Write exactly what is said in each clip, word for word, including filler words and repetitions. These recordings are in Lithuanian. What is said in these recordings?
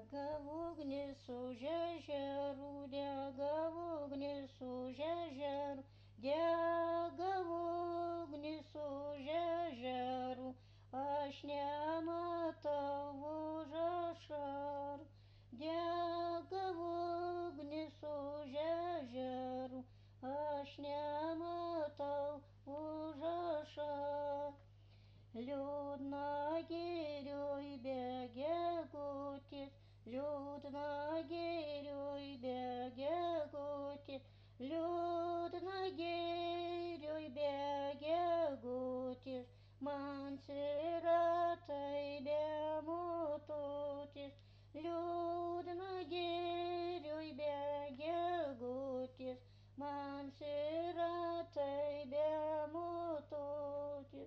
Dega v ugni sužežeru, dega v ugni sužežeru, dega v ugni sužežeru, aš nematau užašarų. Dega v ugni sužežeru, aš nematau užašarų. Liūdna girioj be gegutės, liūdna girioj be gegutės, liūdna girioj be gegutės, man siratai be motutės. Liūdna girioj be gegutės, man siratai be motutės.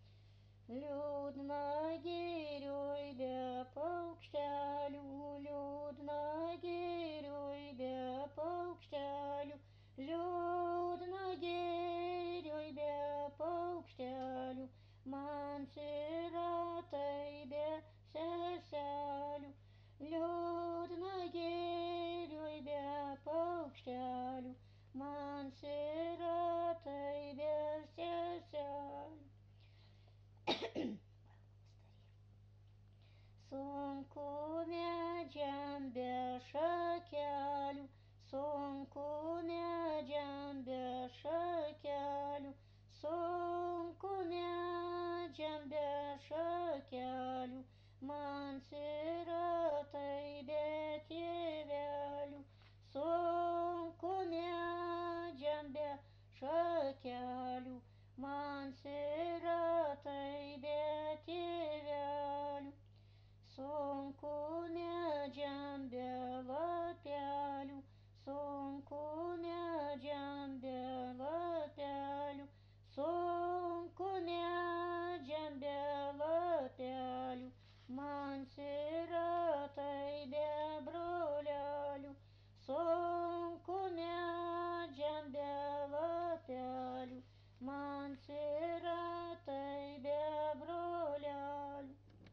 Liūdna girioj be paukštelių, liūdna girioj be paukštelių, liūdna girioj be paukštelių, man siratai be seselių. Liūdna girioj be paukštelių, man siratai be seselių. Sunku medžiam be šakelių, sunku medžiam be šakelių, sunku medžiam be šakelių, man sira